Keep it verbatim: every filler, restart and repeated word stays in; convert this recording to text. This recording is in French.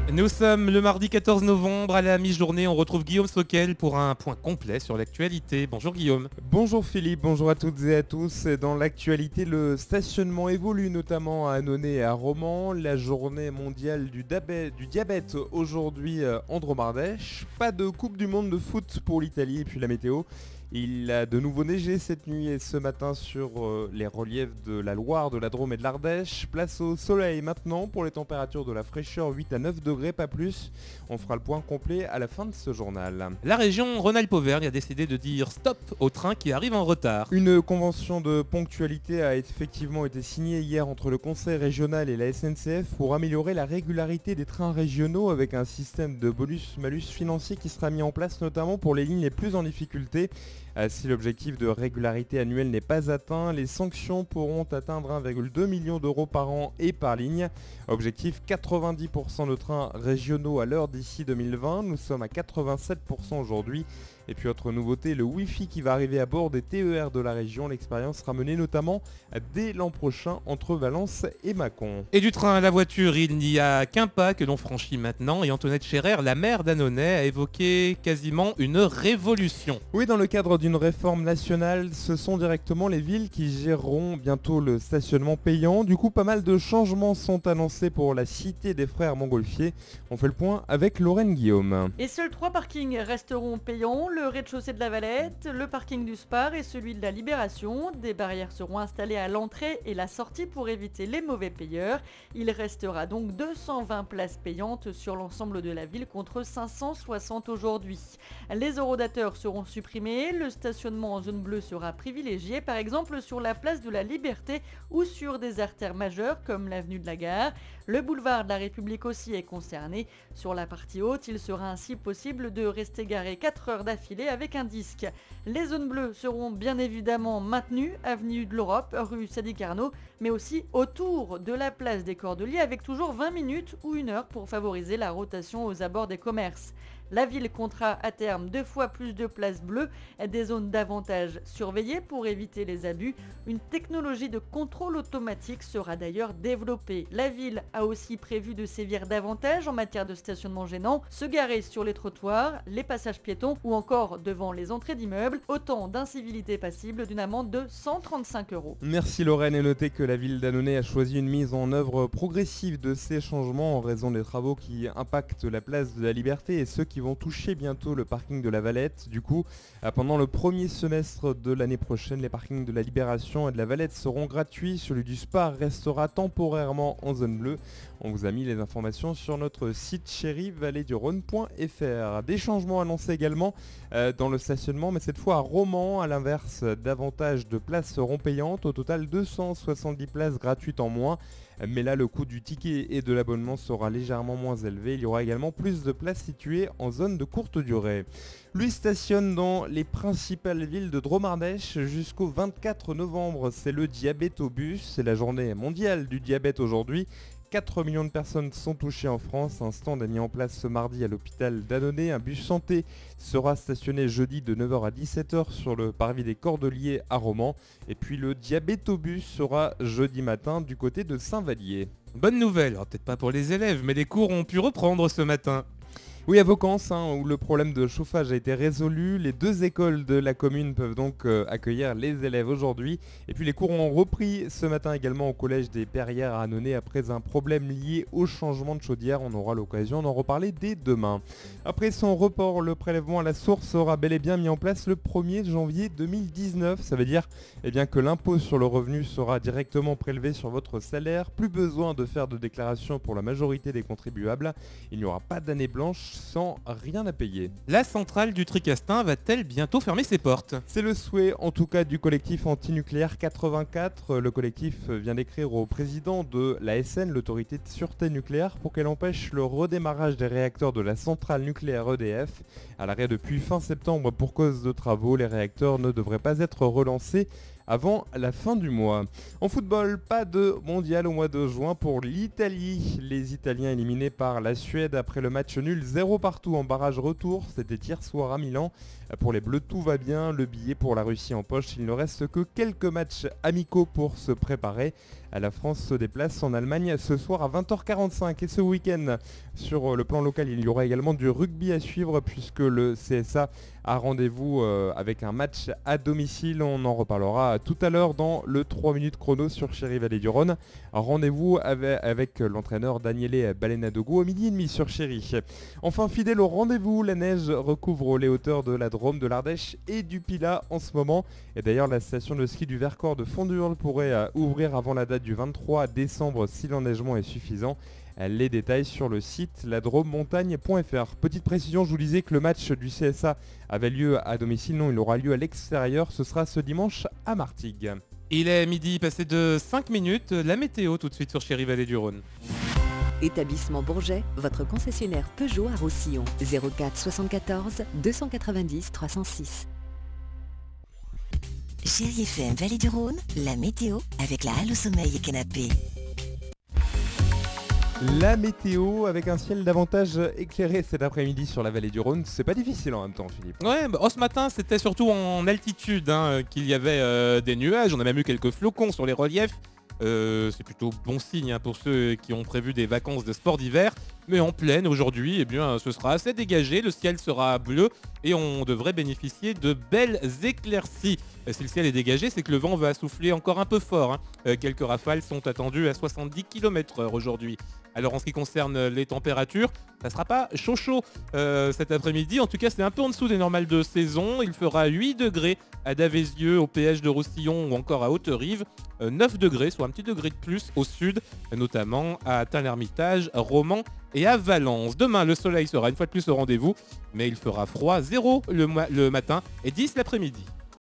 Nous sommes le mardi quatorze novembre, à la mi-journée, on retrouve Guillaume Sockel pour un point complet sur l'actualité. Bonjour Guillaume. Bonjour Philippe, bonjour à toutes et à tous. Dans l'actualité, le stationnement évolue notamment à Annonay et à Romans. La journée mondiale du, dabè- du diabète aujourd'hui euh, en Dromardèche. Pas de Coupe du Monde de foot pour l'Italie et puis la météo. Il a de nouveau neigé cette nuit et ce matin sur euh, les reliefs de la Loire, de la Drôme et de l'Ardèche. Place au soleil maintenant pour les températures de la fraîcheur, huit à neuf degrés, pas plus. On fera le point complet à la fin de ce journal. La région Rhône-Alpes-Auvergne a décidé de dire stop aux trains qui arrivent en retard. Une convention de ponctualité a effectivement été signée hier entre le Conseil régional et la S N C F pour améliorer la régularité des trains régionaux avec un système de bonus-malus financier qui sera mis en place notamment pour les lignes les plus en difficulté. Euh, Si l'objectif de régularité annuelle n'est pas atteint, les sanctions pourront atteindre un virgule deux million d'euros par an et par ligne. Objectif quatre-vingt-dix pour cent de trains régionaux à l'heure d'ici deux mille vingt. Nous sommes à quatre-vingt-sept pour cent aujourd'hui. Et puis autre nouveauté, le Wi-Fi qui va arriver à bord des T E R de la région. L'expérience sera menée notamment dès l'an prochain entre Valence et Mâcon. Et du train à la voiture, il n'y a qu'un pas que l'on franchit maintenant et Antoinette Scherer, la maire d'Annonay, a évoqué quasiment une révolution. Oui, dans le cadre d'une réforme nationale, ce sont directement les villes qui géreront bientôt le stationnement payant. Du coup, pas mal de changements sont annoncés pour la cité des frères Montgolfier. On fait le point avec Lorraine Guillaume. Et seuls trois parkings resteront payants, le rez-de-chaussée de la Valette, le parking du Spar et celui de la Libération. Des barrières seront installées à l'entrée et la sortie pour éviter les mauvais payeurs. Il restera donc deux cent vingt places payantes sur l'ensemble de la ville contre cinq cent soixante aujourd'hui. Les horodateurs seront supprimés, le stationnement en zone bleue sera privilégié, par exemple sur la place de la Liberté ou sur des artères majeures comme l'avenue de la Gare. Le boulevard de la République aussi est concerné. Sur la partie haute, il sera ainsi possible de rester garé quatre heures d'affilée avec un disque. Les zones bleues seront bien évidemment maintenues, avenue de l'Europe, rue Sadi Carnot, mais aussi autour de la place des Cordeliers avec toujours vingt minutes ou une heure pour favoriser la rotation aux abords des commerces. La ville comptera à terme deux fois plus de places bleues, des zones davantage surveillées pour éviter les abus. Une technologie de contrôle automatique sera d'ailleurs développée. La ville a aussi prévu de sévir davantage en matière de stationnement gênant, se garer sur les trottoirs, les passages piétons ou encore devant les entrées d'immeubles, autant d'incivilités passibles d'une amende de cent trente-cinq euros. Merci Lorraine, et notez que la ville d'Annonay a choisi une mise en œuvre progressive de ces changements en raison des travaux qui impactent la place de la Liberté et ceux qui vont toucher bientôt le parking de la Valette. Du coup, euh, pendant le premier semestre de l'année prochaine, les parkings de la Libération et de la Valette seront gratuits. Celui du Spar restera temporairement en zone bleue. On vous a mis les informations sur notre site chéri vallée du rhône point f r. Des changements annoncés également euh, dans le stationnement, mais cette fois à Romans. À l'inverse, davantage de places seront payantes. Au total, deux cent soixante-dix places gratuites en moins. Mais là, le coût du ticket et de l'abonnement sera légèrement moins élevé. Il y aura également plus de places situées en zone de courte durée. Lui stationne dans les principales villes de Dromardèche jusqu'au vingt-quatre novembre. C'est le diabétobus. C'est la journée mondiale du diabète aujourd'hui. quatre millions de personnes sont touchées en France. Un stand est mis en place ce mardi à l'hôpital d'Annonay. Un bus santé sera stationné jeudi de neuf heures à dix-sept heures sur le parvis des Cordeliers à Romans. Et puis le diabétobus sera jeudi matin du côté de Saint-Vallier. Bonne nouvelle, alors peut-être pas pour les élèves, mais les cours ont pu reprendre ce matin. Oui, à Vaucance, hein, où le problème de chauffage a été résolu. Les deux écoles de la commune peuvent donc euh, accueillir les élèves aujourd'hui. Et puis les cours ont repris ce matin également au collège des Perrières à Annonay après un problème lié au changement de chaudière. On aura l'occasion d'en reparler dès demain. Après son report, le prélèvement à la source sera bel et bien mis en place le premier janvier deux mille dix-neuf. Ça veut dire eh bien, que l'impôt sur le revenu sera directement prélevé sur votre salaire. Plus besoin de faire de déclaration pour la majorité des contribuables. Il n'y aura pas d'année blanche sans rien à payer. La centrale du Tricastin va-t-elle bientôt fermer ses portes ? C'est le souhait en tout cas du collectif antinucléaire quatre-vingt-quatre. Le collectif vient d'écrire au président de l'A S N, l'autorité de sûreté nucléaire, pour qu'elle empêche le redémarrage des réacteurs de la centrale nucléaire E D F. À l'arrêt depuis fin septembre pour cause de travaux, les réacteurs ne devraient pas être relancés avant la fin du mois. En football, pas de mondial au mois de juin pour l'Italie. Les Italiens éliminés par la Suède après le match nul zéro partout en barrage retour. C'était hier soir à Milan. Pour les Bleus, tout va bien. Le billet pour la Russie en poche. Il ne reste que quelques matchs amicaux pour se préparer. La France se déplace en Allemagne ce soir à vingt heures quarante-cinq. Et ce week-end, sur le plan local, il y aura également du rugby à suivre puisque le C S A a rendez-vous euh, avec un match à domicile. On en reparlera tout à l'heure dans le trois minutes chrono sur Chéri Vallée du Rhône. Rendez-vous avec, avec l'entraîneur Daniele Balenadogo au midi et demi sur Chéri. Enfin, fidèle au rendez-vous, la neige recouvre les hauteurs de la Drôme, de l'Ardèche et du Pilat en ce moment. Et d'ailleurs, la station de ski du Vercors de Fondurle pourrait euh, ouvrir avant la date du vingt-trois décembre si l'enneigement est suffisant. Les détails sur le site ladromemontagne point f r. Petite précision, je vous disais que le match du C S A avait lieu à domicile. Non, il aura lieu à l'extérieur. Ce sera ce dimanche à Martigues. Il est midi passé de cinq minutes. La météo tout de suite sur Chéri Vallée du Rhône. Établissement Bourget, votre concessionnaire Peugeot à Roussillon. zéro quatre soixante-quatorze deux cent quatre-vingt-dix trois cent six. Chéri F M Vallée du Rhône, la météo avec la halle au sommeil et canapé. La météo avec un ciel davantage éclairé cet après-midi sur la vallée du Rhône, c'est pas difficile en même temps, Philippe. Ouais, bah, oh, ce matin c'était surtout en altitude hein, qu'il y avait euh, des nuages, on a même eu quelques flocons sur les reliefs. Euh, c'est plutôt bon signe hein, pour ceux qui ont prévu des vacances de sport d'hiver. Mais en pleine aujourd'hui, eh bien, ce sera assez dégagé, le ciel sera bleu et on devrait bénéficier de belles éclaircies. Si le ciel est dégagé, c'est que le vent va souffler encore un peu fort. Hein. Euh, quelques rafales sont attendues à soixante-dix kilomètres heure aujourd'hui. Alors en ce qui concerne les températures, ça ne sera pas chaud chaud euh, cet après-midi. En tout cas, c'est un peu en dessous des normales de saison. Il fera huit degrés à Davézieux, au péage de Roussillon ou encore à Haute-Rive. Euh, neuf degrés, soit un petit degré de plus au sud, notamment à Tain-l'Hermitage, Romans et à Valence. Demain, le soleil sera une fois de plus au rendez-vous, mais il fera froid, zéro le, le matin et dix l'après-midi.